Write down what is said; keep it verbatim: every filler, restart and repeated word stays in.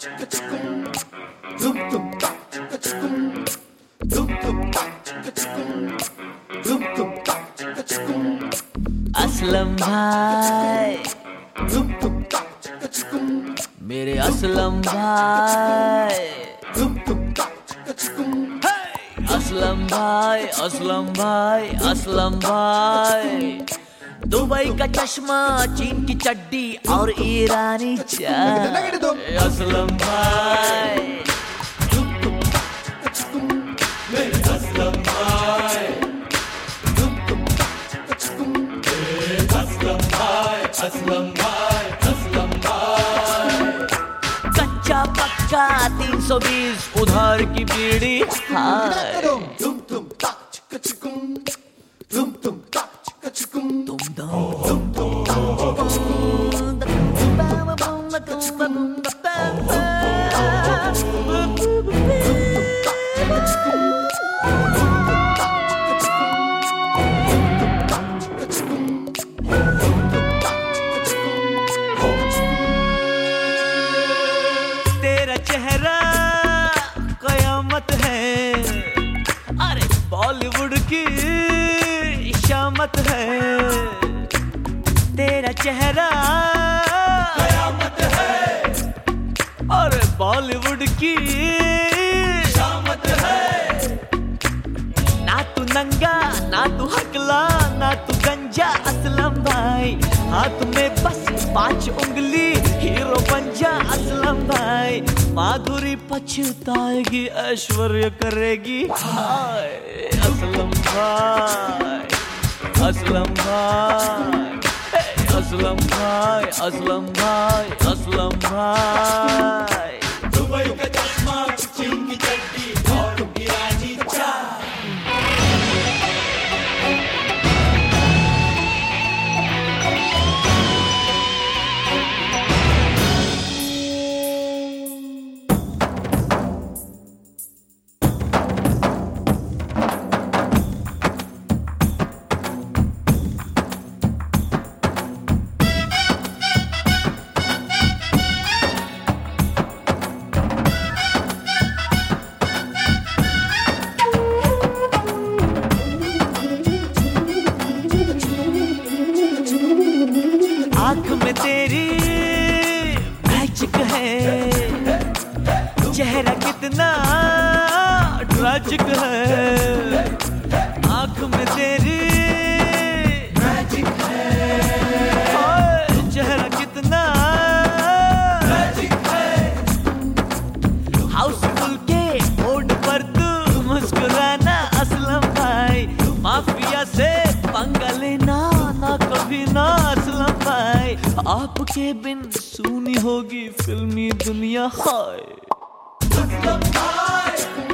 असलम भाई, मेरे असलम भाई, असलम भाई, असलम भाई, असलम भाई। दुबई का चश्मा, चीन की चड्डी और ईरानी चाय। असलम भाई, मेरे असलम भाई, असलम भाई, असलम भाई, असलम भाई। कच्चा पक्का तीन सौ बीस उधार की बीड़ी। हाय तुम तुम तेरा चेहरा कयामत है, अरे बॉलीवुड की शामत है। तेरा चेहरा कयामत है, अरे बॉलीवुड की शामत है। ना तू नंगा, ना तू हकला, ना तू गंजा असलम भाई। हाथ में बस पांच उंगली, हीरो बन जा असलम भाई। माधुरी पछताएगी, ऐश्वर्य करेगी हाय। असलम भाई, असलम भाई, असलम भाई, असलम भाई, असलम भाई। दुबई का चश्मा, चीन की चड्डी और ईरानी चाय। आँख में तेरी मैजिक है, चेहरा कितना ट्रैजिक है। आँख में तेरी मैजिक है, चेहरा कितना मैजिक है। हाउसफुल के बोर्ड पर तू मुस्कुराना असलम भाई। माफिया से पंगा लेना ना कभी ना असलम भाई। आपके बिन सूनी होगी फिल्मी दुनिया हाय। असलम भाई।